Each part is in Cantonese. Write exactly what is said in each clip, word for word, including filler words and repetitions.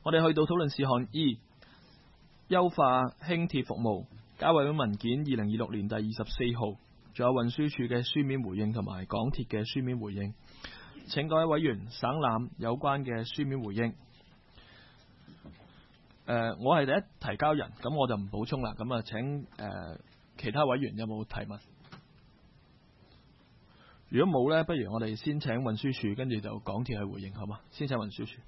我哋去到討論事項二，優化輕鐵服務。交委會文件二零二六年第二十四號，仲有運輸署嘅書面回應同埋港鐵嘅書面回應。請各位委員省覽有關嘅書面回應。呃、我係第一提交人，咁我就唔補充啦。咁啊，請、呃、其他委員有冇提問？如果冇呢，不如我哋先請運輸署，跟住就港鐵去回應，好嘛？先請運輸署。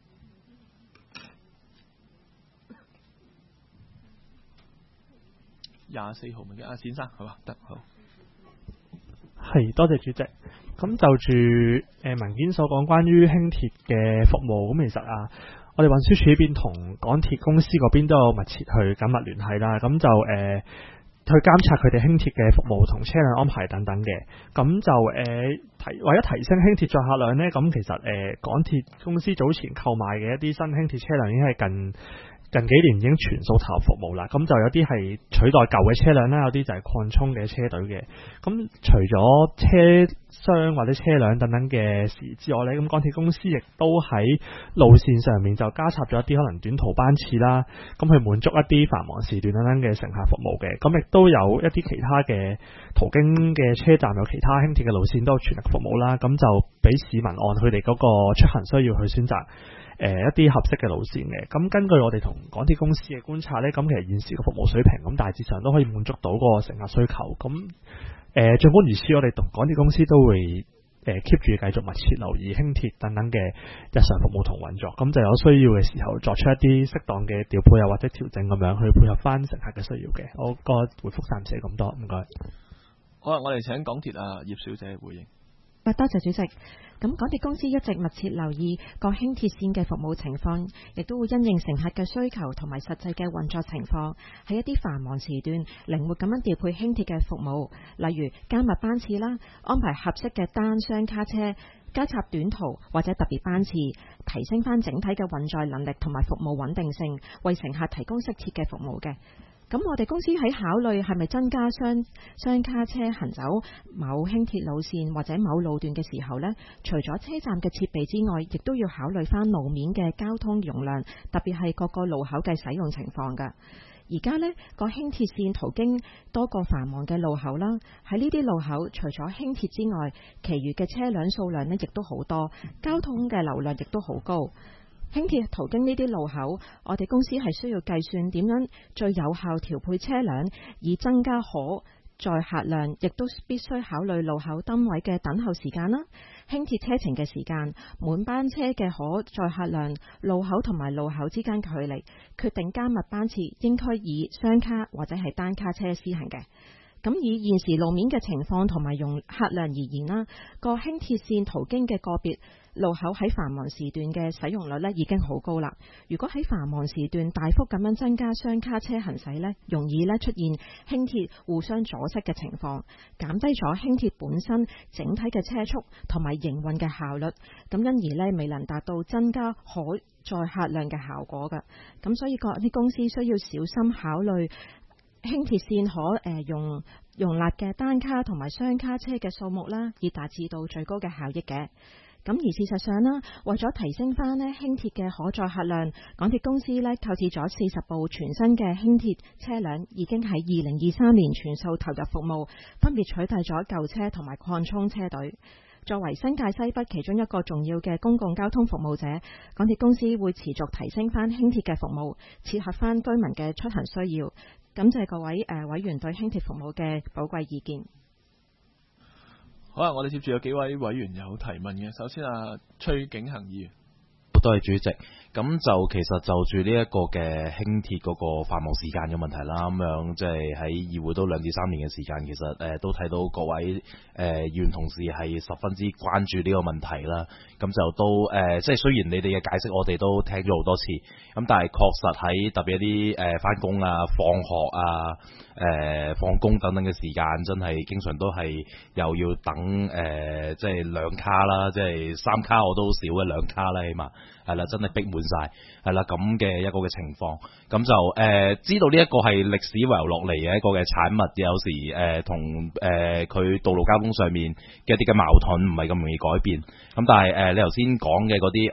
廿四號文嘅阿冼生，係嘛？得好。 係，多謝主席。咁就住誒、呃、文件所講關於輕鐵嘅服務，咁其實啊，我哋運輸署呢邊同港鐵公司嗰邊都有密切去緊密聯繫啦。咁就誒、呃、去監察佢哋輕鐵嘅服務同車輛安排等等嘅。咁就誒、呃、提為咗提升輕鐵載客量呢，咁其實誒、呃、港鐵公司早前購買嘅一啲新輕鐵車輛已經係近近幾年已經全數投入服務啦，咁就有啲係取代舊嘅車輛啦，有啲就係擴充嘅車隊嘅。咁除咗車廂或者車輛等等嘅事之外呢，咁港鐵公司亦都喺路線上面就加插咗一啲可能短途班次啦，咁去滿足一啲繁忙時段等等嘅乘客服務嘅。咁亦都有一啲其他嘅途經嘅車站有其他輕鐵嘅路線都有全力服務啦，咁就俾市民按佢哋嗰個出行需要去選擇誒、呃、一啲合適嘅路線嘅。咁根據我哋同港鐵公司嘅觀察呢，咁其實現時嘅服務水平咁大致上都可以滿足到個乘客需求。咁誒，儘管如此，我哋同港鐵公司都會誒 keep 住繼續密切留意輕鐵等等嘅日常服務同運作。咁就有需要嘅時候作出一啲適當嘅調配又或者調整咁樣去配合翻乘客嘅需要嘅。我個回覆暫時係咁多，唔該。 好啦，我哋請港鐵啊葉小姐回應。 多謝主席。咁港鐵公司一直密切留意各輕鐵線嘅服務情況，亦都會因應乘客嘅需求同埋實際嘅運作情況，喺一啲繁忙時段靈活咁樣調配輕鐵嘅服務，例如加密班次啦，安排合適嘅單雙卡車，加插短途或者特別班次，提升翻整體嘅運載能力同埋服務穩定性，為乘客提供適切嘅服務嘅。咁我哋公司喺考慮係咪增加雙雙卡車行走某輕鐵路線或者某路段嘅時候呢，除咗車站嘅設備之外，亦都要考慮翻路面嘅交通容量，特別係各個路口嘅使用情況㗎。而家呢個輕鐵線途經多個繁忙嘅路口啦，喺呢啲路口除咗輕鐵之外，其餘嘅車輛數量呢亦都好多，交通嘅流量亦都好高。輕鐵途經呢啲路口，我哋公司係需要計算點樣最有效調配車輛，以增加可載客量，亦都必須考慮路口燈位嘅等候時間啦、輕鐵車程嘅時間、滿班車嘅可載客量、路口同埋路口之間距離，決定加密班次應該以雙卡或者係單卡車施行嘅。咁以現時路面嘅情況同埋用客量而言啦，個輕鐵線途經嘅個別路口喺繁忙時段嘅使用率呢已經好高啦。如果喺繁忙時段大幅咁樣增加雙卡車行駛呢，容易呢出現輕鐵互相阻塞嘅情況，減低咗輕鐵本身整體嘅車速同埋營運嘅效率，咁因而呢未能達到增加可載客量嘅效果㗎。咁所以各啲公司需要小心考慮輕鐵線可誒、呃、用容納嘅單卡同埋雙卡車嘅數目啦，以達至到最高嘅效益嘅。咁而事實上啦，為咗提升翻呢輕鐵嘅可載客量，港鐵公司呢購置咗四十部全新嘅輕鐵車輛，已經喺二零二三年全數投入服務，分別取代咗舊車同埋擴充車隊。作為新界西北其中一個重要嘅公共交通服務者，港鐵公司會持續提升翻輕鐵嘅服務，切合翻居民嘅出行需要。感謝各位誒、呃、委員對輕鐵服務嘅寶貴意見。 好啦，我哋接住有幾位委員有提問嘅。首先啊，崔景恒議員。 多謝主席。咁就其實就住呢一個嘅輕鐵嗰個繁忙時間嘅問題啦，咁樣即係喺議會都兩至三年嘅時間，其實誒、呃、都睇到各位誒、呃、議員同事係十分之關注呢個問題啦。咁就都誒、呃，即係雖然你哋嘅解釋我哋都聽咗好多次，咁但係確實喺特別一啲誒返工啊、放學啊、誒、呃、放工等等嘅時間，真係經常都係又要等誒、呃，即係兩卡啦，即係三卡我都少嘅，兩卡啦起碼。係啦，真係逼滿晒，係啦咁嘅一個嘅情況，咁就誒、呃、知道呢一個係歷史遺留落嚟嘅一個嘅產物，有時誒同誒佢道路交通上面嘅一啲嘅矛盾唔係咁容易改變，咁但係誒、呃、你頭先講嘅嗰啲哦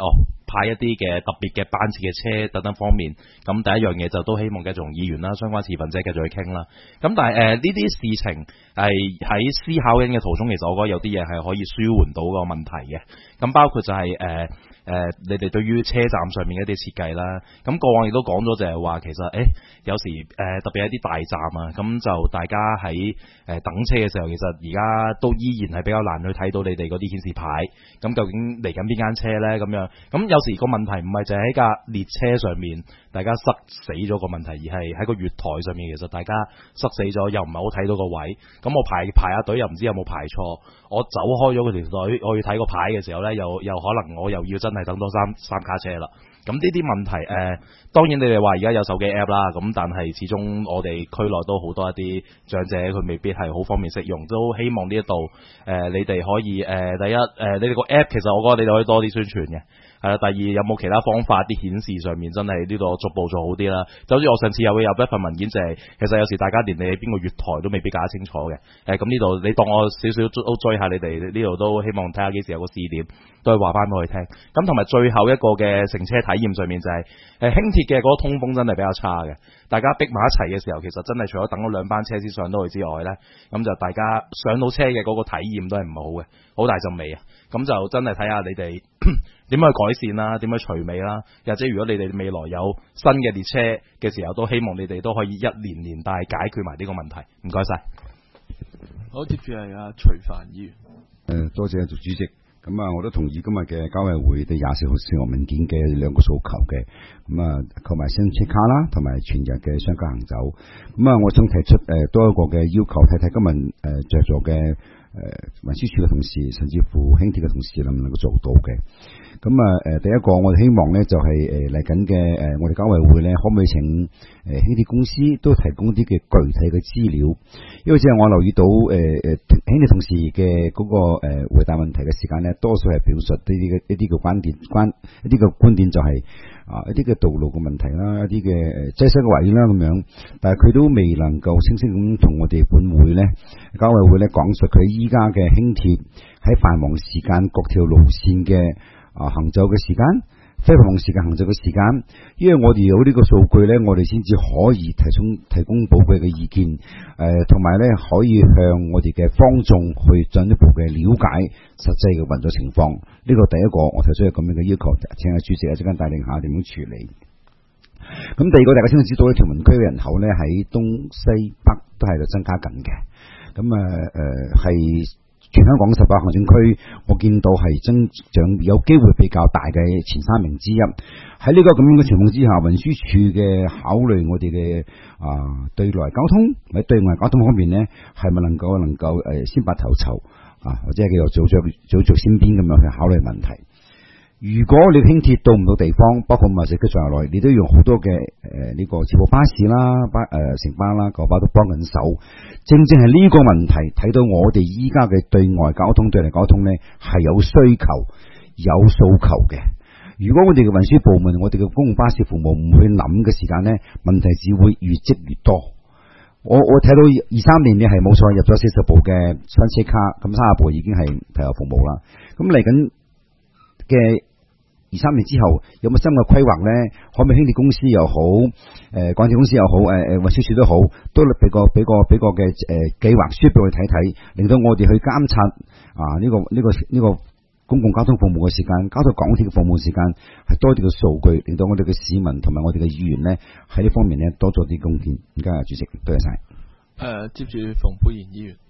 派一啲嘅特別嘅班次嘅車等等方面，咁第一樣嘢就都希望繼續同議員啦、相關持份者繼續去傾啦。咁但係誒呢啲事情係喺思考緊嘅途中，其實我覺得有啲嘢係可以舒緩到個問題嘅。咁包括就係、是、誒。呃誒、呃，你哋對於車站上面嘅一啲設計啦，咁過往亦都講咗就係話，其實誒、欸、有時誒、呃、特別係啲大站啊，咁就大家喺誒、呃、等車嘅時候，其實而家都依然係比較難去睇到你哋嗰啲顯示牌，咁究竟嚟緊邊間車呢？咁樣，咁有時個問題唔係就係喺架列車上面大家塞死咗個問題，而係喺個月台上面，其實大家塞死咗，又唔係好睇到個位，咁我排排下隊又唔知有冇排錯，我走開咗嗰條隊，我要睇個牌嘅時候呢，又又可能我又要真係等多三三卡車啦，咁呢啲問題誒、呃，當然你哋話而家有手機 app 啦，咁但係始終我哋區內都好多一啲長者，佢未必係好方便識用，都希望呢一度誒你哋可以誒、呃、第一誒、呃、你哋個 app 其實我覺得你哋可以多啲宣傳嘅。係啦，第二有冇其他方法啲顯示上面真係呢度逐步做好啲啦？就好似我上次又會有一份文件，就係、是、其實有時大家連你喺邊個月台都未必搞得清楚嘅。誒咁呢度你當我少少都追下你哋呢度，都希望睇下幾時有個試點，都係話翻俾佢聽。咁同埋最後一個嘅乘車體驗上面就係、是、誒輕鐵嘅嗰個通風真係比較差嘅，大家逼埋一齊嘅時候，其實真係除咗等咗兩班車先上到去之外呢，咁就大家上到車嘅嗰個體驗都係唔好嘅，好大陣味啊！咁就真係睇下你哋點樣去改善啦，點樣除味啦，或者如果你哋未來有新嘅列車嘅時候，都希望你哋都可以一連連帶解決埋呢個問題。唔該晒。 好，接住係阿徐帆議員。 誒，多謝做主席。咁啊，我都同意今日嘅交委會對廿四號試行文件嘅兩個訴求嘅。咁啊，購買新車卡啦，同埋全日嘅商家行走。咁啊，我想提出誒多一個嘅要求，睇睇今日誒着咗嘅誒運輸署嘅同事，甚至乎輕鐵嘅同事能唔能夠做到嘅。咁啊誒，第一個我哋希望咧就係誒嚟緊嘅誒，我哋交委會咧可唔可以請誒輕鐵公司都提供啲嘅具體嘅資料？因為即係我留意到誒誒輕鐵同事嘅嗰個誒回答問題嘅時間咧，多數係表述呢啲嘅一啲嘅觀點關一啲嘅觀點就係、是、啊一啲嘅道路嘅問題啦，一啲嘅誒擠塞嘅位啦咁樣，但係佢都未能夠清晰咁同我哋本會咧交委會咧講述佢依家嘅輕鐵喺繁忙時間各條路線嘅。啊，行走嘅時間，非繁忙時間行走嘅時間，因為我哋有呢個數據咧，我哋先至可以提供提供寶貴嘅意見，誒、呃，同埋咧可以向我哋嘅方眾去進一步嘅了解實際嘅運作情況。呢、這個第一個我提出有咁樣嘅要求，請阿主席一陣間帶領下點樣處理。咁第二個大家先知道咧，屯門區嘅人口咧喺東西北都係度增加緊嘅，咁啊誒係。呃全香港十八行政區，我見到係增長有機會比較大嘅前三名之一。喺呢個咁樣嘅情況之下，運輸署嘅考慮我哋嘅啊對內交通喺對外交通方面呢，係咪能夠能夠誒先拔頭籌啊，或者係叫做做做做先邊咁樣去考慮問題？如果你輕鐵到唔到地方，包括馬石區在內，你都用好多嘅誒呢個接駁巴士啦、巴誒城巴啦、九巴都幫緊手。正正係呢個問題，睇到我哋依家嘅對外交通、對內交通呢係有需求、有訴求嘅。如果我哋嘅運輸部門、我哋嘅公共巴士服務唔去諗嘅時間呢，問題只會越積越多。我我睇到二三年你係冇錯入咗四十部嘅新車卡，咁三十部已經係投入服務啦。咁嚟緊嘅二三年之後有冇新嘅規劃呢？可唔可以輕鐵公司又好，誒港鐵公司又好，誒誒運輸署都好，都俾個俾個俾個嘅誒計劃書俾我哋睇睇，令到我哋去監察啊呢個呢個呢個公共交通服務嘅時間，交通港鐵嘅服務時間係多啲嘅數據，令到我哋嘅市民同埋我哋嘅議員呢喺呢方面呢多做啲貢獻。唔該，主席，多謝晒。誒、 呃，接住馮沛然議員。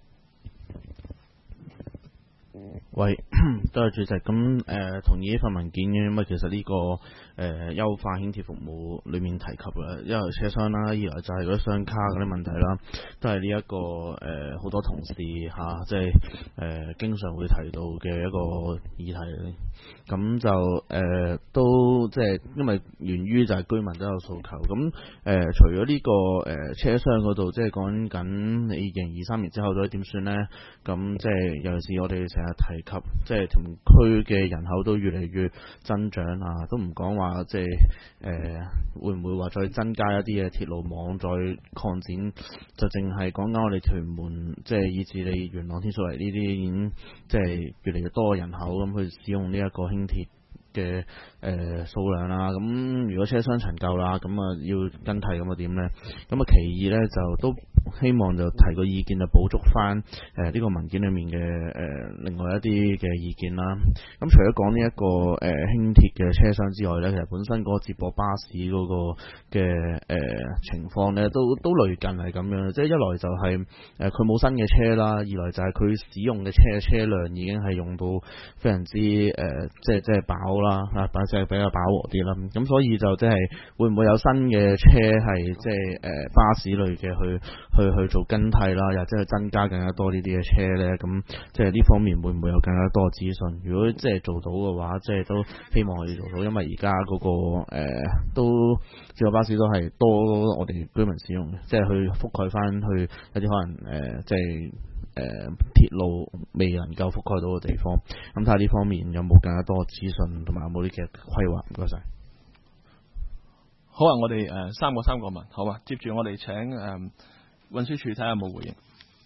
喂，多謝主席。咁誒、呃、同意呢份文件嘅，因為其實呢、這個誒、呃、優化輕鐵服務裏面提及嘅，一來車廂啦，二來就係嗰啲雙卡嗰啲問題啦，都係呢一個誒好、呃、多同事嚇、啊，即係誒、呃、經常會提到嘅一個議題。咁就誒、呃、都即係因為源於就係居民都有訴求。咁誒、呃、除咗呢、這個誒、呃、車廂嗰度，即係講緊你二零二三年之後咗點算呢？咁即係尤其是我哋成日提及，即係屯門區嘅人口都越嚟越增長啊，都唔講話即係誒、呃、會唔會話再增加一啲嘅鐵路網再擴展，就淨係講緊我哋屯門，即係以至你元朗天水圍呢啲已經即係越嚟越多嘅人口咁去使用呢一個輕鐵嘅誒數量啦。咁如果車廂陳舊啦，咁啊要更替咁啊點咧？咁啊其二咧就都希望就提個意見就補足翻誒呢個文件裏面嘅誒、呃、另外一啲嘅意見啦。咁除咗講呢一個誒、呃、輕鐵嘅車廂之外咧，其實本身嗰個接駁巴士嗰個嘅誒、呃、情況咧，都都類近係咁樣，即係一來就係誒佢冇新嘅車啦，二來就係佢使用嘅車嘅車輛已經係用到非常之誒、呃、即係即係飽啦，啊，即係比較飽和啲啦。咁所以就即係會唔會有新嘅車係即係誒、呃、巴士類嘅去去去做更替啦，又即係增加更加多呢啲嘅車咧？咁即係呢方面會唔會有更加多嘅資訊？如果即係做到嘅話，即係都希望可以做到，因為而家嗰個、呃、都接駁巴士都係多我哋居民使用嘅，即係去覆蓋翻去一啲可能誒、呃、即係誒、呃、鐵路未能夠覆蓋到嘅地方。咁睇下呢方面有冇更加多嘅資訊，同埋有冇啲嘅規劃？唔該晒。 好啊，我哋誒、呃、三個三個問，好啊。接住我哋請誒、呃、運輸署睇下有冇回應。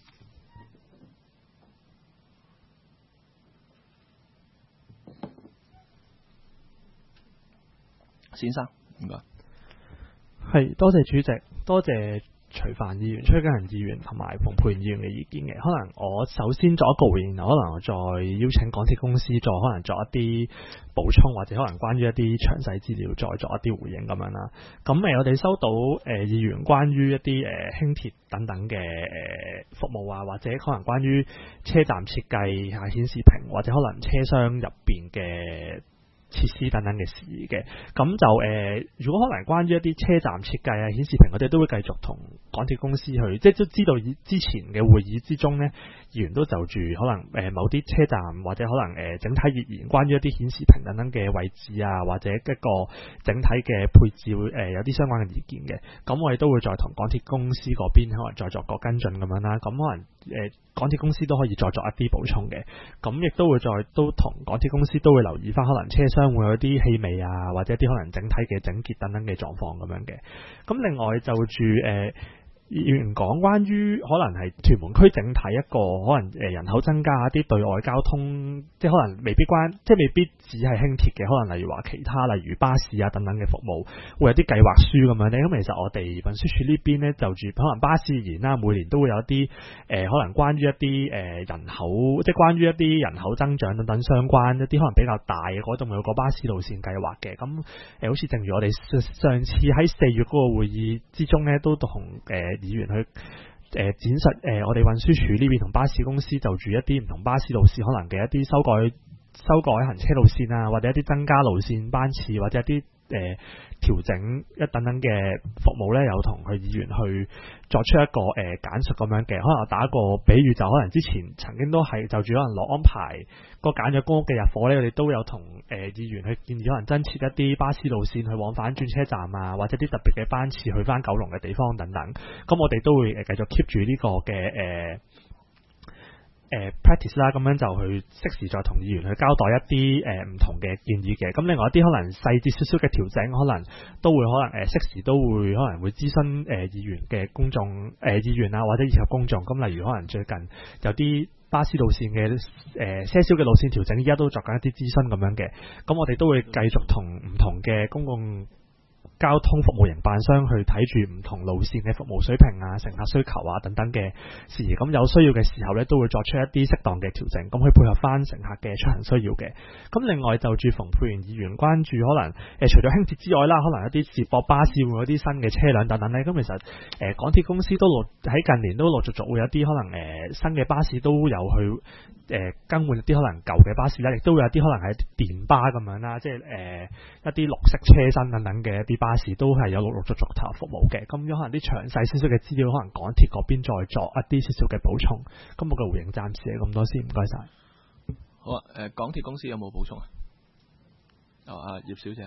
先生，唔該。 係，多謝主席，多謝徐帆議員、崔家恒議員同埋馮沛然議員嘅意見嘅。可能我首先作一個回應，可能我再邀請港鐵公司再可能作一啲補充，或者可能關於一啲詳細資料再作一啲回應咁樣啦。咁誒，我哋收到誒、呃、議員關於一啲誒、呃、輕鐵等等嘅誒、呃、服務啊，或者可能關於車站設計啊、顯示屏或者可能車廂入邊嘅設施等等嘅事宜嘅，咁就誒、呃，如果可能關於一啲車站設計啊、顯示屏，我哋都會繼續同港鐵公司去，即係都知道以之前嘅會議之中呢，議員都就住可能誒、呃、某啲車站或者可能誒、呃、整體而言，關於一啲顯示屏等等嘅位置啊，或者一個整體嘅配置會誒、呃、有啲相關嘅意見嘅，咁我哋都會再同港鐵公司嗰邊可能再作個跟進咁樣啦，咁可能誒、呃、港鐵公司都可以再作一啲補充嘅，咁亦都會再都同港鐵公司都會留意翻可能車廂會有啲氣味啊，或者一啲可能整體嘅整潔等等嘅狀況咁樣嘅。咁另外就住誒、呃議員講關於可能係屯門區整體一個可能誒人口增加一啲對外交通，即係可能未必關，即係未必只係輕鐵嘅，可能例如話其他例如巴士啊等等嘅服務，會有啲計劃書咁樣咧。咁其實我哋運輸署呢邊咧就住可能巴士而言啦，每年都會有一啲誒、呃、可能關於一啲誒、呃、人口，即係關於一啲人口增長等等相關一啲可能比較大嘅嗰度有個巴士路線計劃嘅。咁誒、呃、好似正如我哋上次喺四月嗰個會議之中咧，都同誒。呃議員去誒、呃、展示誒、呃，我哋運輸署呢邊同巴士公司就住一啲唔同巴士路線，可能嘅一啲修改、修改行車路線啊，或者一啲增加路線班次，或者一啲誒調整一等等嘅服務咧，有同佢議員去作出一個誒、呃、簡述咁樣嘅。可能我打一個比喻，就可能之前曾經都係就住可能落安排個簡約公屋嘅入伙咧，我哋都有同誒、呃、議員去建議，可能增設一啲巴士路線去往返轉車站啊，或者啲特別嘅班次去翻九龍嘅地方等等。咁我哋都會誒繼續 keep 住呢個嘅誒。呃誒、呃、practice 啦，咁樣就去適時再同議員去交代一啲誒唔同嘅建議嘅。咁另外一啲可能細節少少嘅調整，可能都會可能誒、呃、適時都會可能會諮詢誒、呃、議員嘅公眾誒、呃、議員啊，或者以及公眾。咁例如可能最近有啲巴士路線嘅誒、呃、些少嘅路線調整，依家都作緊一啲諮詢咁樣嘅。咁我哋都會繼續同唔同嘅公共交通服務營辦商去睇住唔同路線嘅服務水平啊、乘客需求啊等等嘅事宜，咁有需要嘅時候咧，都會作出一啲適當嘅調整，咁去配合翻乘客嘅出行需要嘅。咁另外就住馮沛然議員關注可能誒、呃、除咗輕鐵之外啦，可能一啲接駁巴士會有啲新嘅車輛等等咧。咁其實誒、呃、港鐵公司都陸喺近年都陸續續會有啲可能誒、呃、新嘅巴士都有去。誒、呃、更換一啲可能舊嘅巴士咧，亦都會有啲可能係電巴咁樣啦，即係誒、呃、一啲綠色車身等等嘅一啲巴士都係有陸陸續續投入服務嘅。咁有可能啲詳細少少嘅資料，可能港鐵嗰邊再作一啲少少嘅補充。咁我嘅回應暫時係咁多先，唔該晒。 好啊，誒、呃、港鐵公司有冇補充啊？哦，阿葉小姐啊，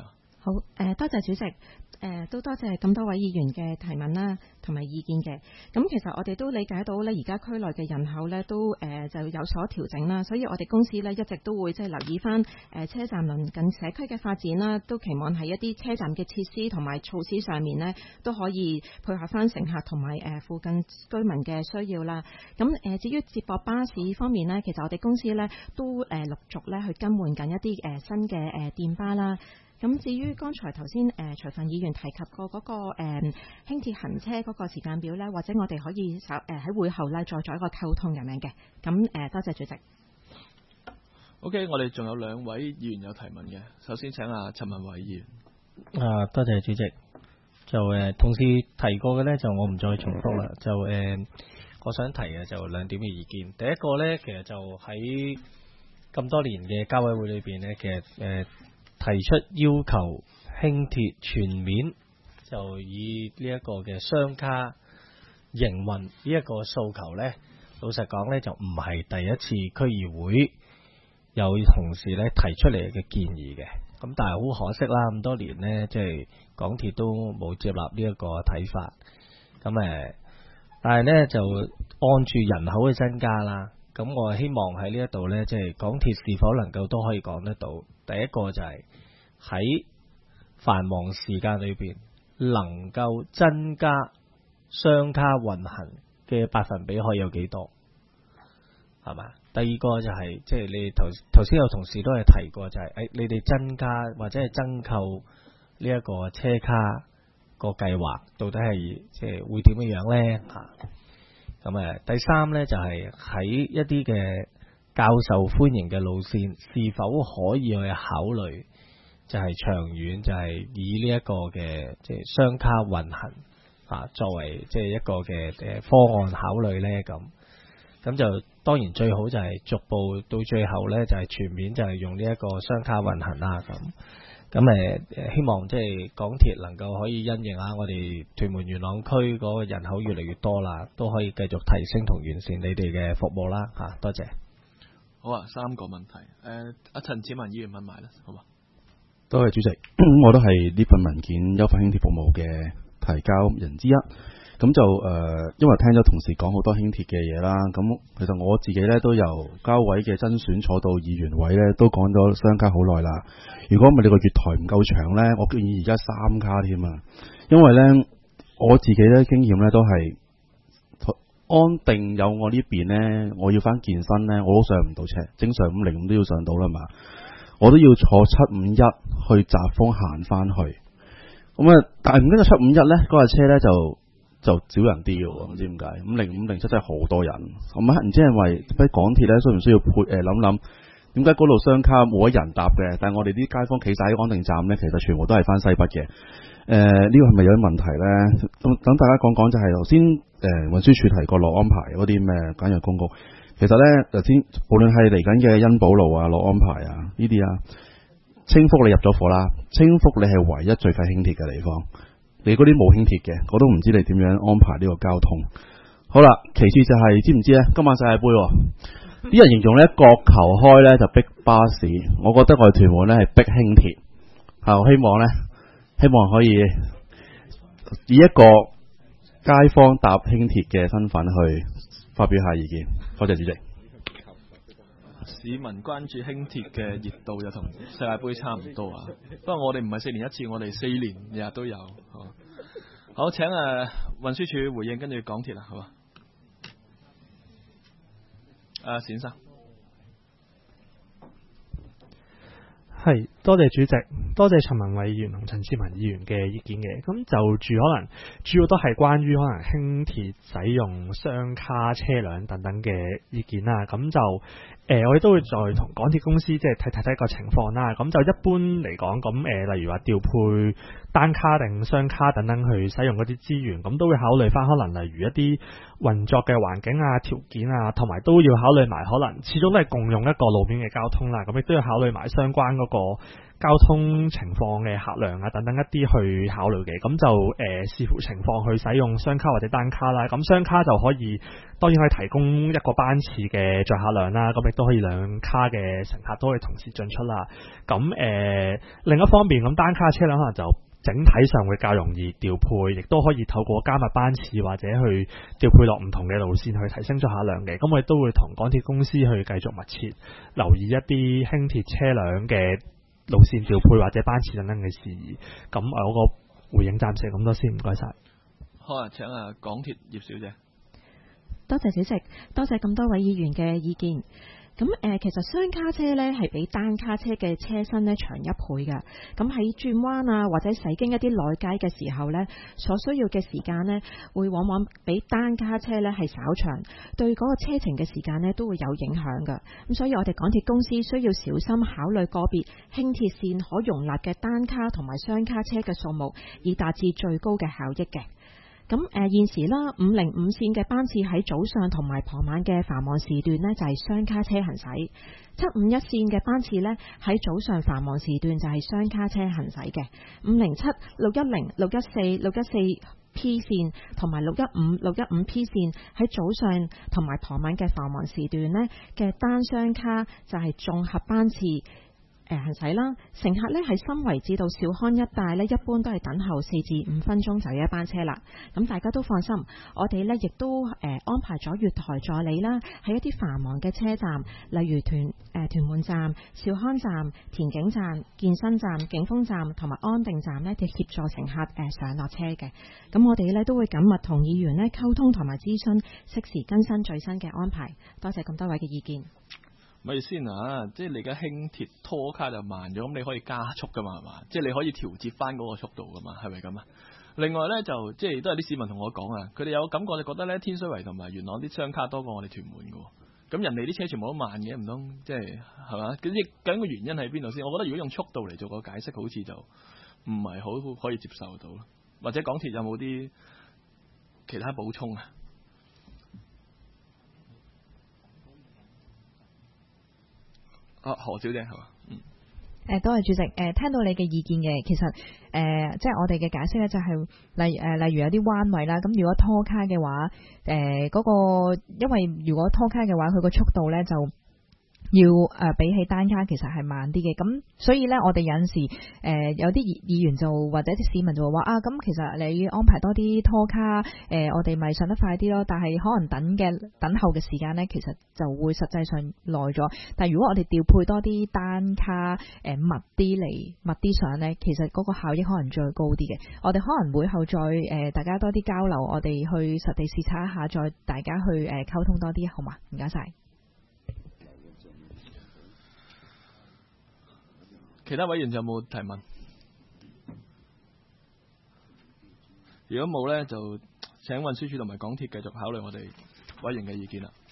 好，誒、呃、多謝主席。誒、呃、都多謝咁多位議員嘅提問啦，同埋意見嘅。咁其實我哋都理解到咧，而家區內嘅人口咧都誒、呃、就有所調整啦，所以我哋公司咧一直都會即係留意翻誒、呃、車站鄰近社區嘅發展啦，都期望喺一啲車站嘅設施同埋措施上面呢，都可以配合翻乘客同埋誒附近居民嘅需要啦。咁誒、呃、至於接駁巴士方面呢，其實我哋公司咧都誒、呃、陸續咧去更換緊一啲誒、呃、新嘅誒、呃、電巴啦。咁至於剛才頭先誒徐奮議員提及過嗰、那個誒、呃、輕鐵行車嗰個時間表咧，或者我哋可以誒喺會後咧再做一個溝通咁樣嘅。咁誒、呃、多謝主席。 OK， 我哋仲有兩位議員有提問嘅，首先請阿陳文偉議員。 啊，多謝主席。就誒、呃、同事提過嘅咧，就我唔再重複啦。就誒、呃，我想提嘅就兩點嘅意見。第一個咧，其實就喺咁多年嘅交委會裏邊咧，其實誒。呃提出要求輕鐵全面就以呢一個嘅雙卡營運呢一個訴求呢，老實講呢，就唔係第一次區議會有同事呢提出嚟嘅建議嘅。咁但係好可惜啦，咁多年呢，即係港鐵都冇接納呢一個睇法。咁誒，但係呢，就按住人口嘅增加啦，咁我希望喺呢一度呢，即係港鐵是否能夠都可以講得到。第一個就係喺繁忙時間裏邊能夠增加雙卡運行嘅百分比可以有幾多，係嘛？第二個就係即係你頭頭先有同事都係提過，就係誒你哋增加或者係增購呢一個車卡個計劃到底係即係會點樣樣咧嚇？咁誒第三咧就係喺一啲嘅較受歡迎嘅路線，是否可以去考慮，就係長遠就係以呢一個嘅即係雙卡運行啊，作為即係一個嘅誒方案考慮咧咁。咁就當然最好就係逐步到最後咧，就係全面就係用呢一個雙卡運行啦咁。咁誒希望即係港鐵能夠可以因應下我哋屯門元朗區嗰個人口越嚟越多啦，都可以繼續提升同完善你哋嘅服務啦嚇。多謝。 好啊，三個問題。誒，阿陳志文議員問埋啦，好嘛？ 多謝主席，我都係呢份文件優化輕鐵服務嘅提交人之一。咁就誒、呃，因為聽咗同事講好多輕鐵嘅嘢啦，咁其實我自己咧都由交委嘅甄選坐到議員位咧，都講咗雙卡好耐啦。如果唔係你個月台唔夠長咧，我建議而家三卡添啊。因為咧我自己咧經驗咧都係安定有我呢邊咧，我要翻健身咧，我都上唔到車，正常五零五都要上到啦嘛。我都要坐七五一去澤豐行翻去。咁啊，但係唔經過七五一咧，嗰架車咧就。就少人啲嘅喎，唔知點解五零五零七真係好多人。咁啊，唔知係為喺港鐵咧需唔需要配誒諗諗點解嗰度雙卡冇乜人搭嘅？但係我哋啲街坊企晒喺安定站咧，其實全部都係翻西北嘅。誒、呃，呢、這個係咪有啲問題咧？咁等大家講講就係頭先誒運輸署提過樂安排嗰啲咩簡約公屋，其實咧頭先無論係嚟緊嘅欣寶路啊、樂安排啊呢啲啊，清福你入咗伙啦，清福你係唯一最快輕鐵嘅地方。你嗰啲冇輕鐵嘅，我都唔知你點樣安排呢個交通。好啦，其次就係、是、知唔知咧？今晚世界盃，啲人形容咧國球開咧就逼巴士，我覺得我哋屯門咧係逼輕鐵。啊，我希望咧，希望可以以一個街坊搭輕鐵嘅身份去發表下意見。多謝主席。 市民關注輕鐵嘅熱度又同世界盃差唔多啊，不過我哋唔係四年一次，我哋四年日日都有。好，好請誒運輸署回應，跟住港鐵啦，好嘛？阿冼生。 係，多謝主席，多謝陳文偉議員同陳志文議員嘅意見嘅。咁就住可能主要都係關於可能輕鐵使用雙卡車輛等等嘅意見啦。咁就誒、呃，我哋都會再同港鐵公司即係睇睇睇個情況啦。咁就一般嚟講，咁誒、呃，例如話調配單卡定雙卡等等去使用嗰啲資源，咁都會考慮翻可能例如一啲運作嘅環境啊、條件啊，同埋都要考慮埋可能始終都係共用一個路面嘅交通啦。咁亦都要考慮埋相關嗰、那個。個交通情況嘅客量啊等等一啲去考慮嘅，咁就誒、呃、視乎情況去使用雙卡或者單卡啦。咁雙卡就可以當然可以提供一個班次嘅載客量啦，咁亦都可以兩卡嘅乘客都可以同時進出啦。咁誒、呃、另一方面，咁單卡車輛可能就整體上會較容易調配，亦都可以透過加密班次或者去調配落唔同嘅路線去提升載客量嘅。咁我哋都會同港鐵公司去繼續密切留意一啲輕鐵車輛嘅路線調配或者班次等等嘅事宜。咁我個回應暫時咁多先，唔該晒。 好啊，請啊港鐵葉小姐。 多謝主席，多謝咁多位議員嘅意見。咁誒、呃，其實雙卡車呢係比單卡車嘅車身呢長一倍嘅。咁喺轉彎啊，或者駛經一啲內街嘅時候呢，所需要嘅時間呢，會往往比單卡車呢係稍長，對嗰個車程嘅時間呢都會有影響嘅。咁所以我哋港鐵公司需要小心考慮個別輕鐵線可容納嘅單卡同埋雙卡車嘅數目，以達至最高嘅效益嘅。咁誒、呃、現時啦，五零五線嘅班次喺早上同埋傍晚嘅繁忙時段呢，就係雙卡車行駛；七五一線嘅班次呢，喺早上繁忙時段就係雙卡車行駛嘅。五零七、六一零、六一四、六一四 P 線同埋六一五、六一五 P 線喺早上同埋傍晚嘅繁忙時段呢嘅單雙卡就係綜合班次。誒行駛啦，乘客咧喺新圍至到兆康一帶咧，一般都係等候四至五分鐘就有一班車啦。咁大家都放心，我哋咧亦都誒、呃、安排咗月台助理啦，喺一啲繁忙嘅車站，例如屯誒、呃、屯門站、兆康站、田景站、健身站、景豐站同埋安定站呢，就協助乘客誒、呃、上落車嘅。咁我哋咧都會緊密同議員咧溝通同埋諮詢，適時更新最新嘅安排。多謝咁多位嘅意見。 咪先啊！即係你而家輕鐵拖卡就慢咗，咁你可以加速噶嘛，係嘛？即係你可以調節翻嗰個速度噶嘛，係咪咁啊？另外咧就即係都有啲市民同我講啊，佢哋有感覺就覺得咧天水圍同埋元朗啲雙卡多過我哋屯門噶，咁人哋啲車全部都慢嘅，唔通即係係嘛？咁亦究竟個原因喺邊度先？我覺得如果用速度嚟做個解釋，好似就唔係好可以接受到。或者港鐵有冇啲其他補充啊？啊，何小姐係嘛？嗯。 誒，多謝主席。誒、呃，聽到你嘅意見嘅，其實誒、呃，即係我哋嘅解釋咧，就係例誒，例如有啲彎位啦。咁如果拖卡嘅話，誒、呃，嗰、那個因為如果拖卡嘅話，佢個速度咧就要誒、呃、比起單卡其實係慢啲嘅，咁所以咧我哋有陣時誒、呃、有啲議議員就或者啲市民就話啊，咁其實你安排多啲拖卡，誒、呃、我哋咪上得快啲咯，但係可能等嘅等候嘅時間咧，其實就會實際上耐咗。但係如果我哋調配多啲單卡誒、呃、密啲嚟密啲上咧，其實嗰個效益可能再高啲嘅。我哋可能會後再誒、呃、大家多啲交流，我哋去實地視察一下，再大家去誒、呃、溝通多啲，好嘛？唔該晒。 其他委員有冇提問？如果冇呢，就請運輸署同埋港鐵繼續考慮我哋委員嘅意見啦。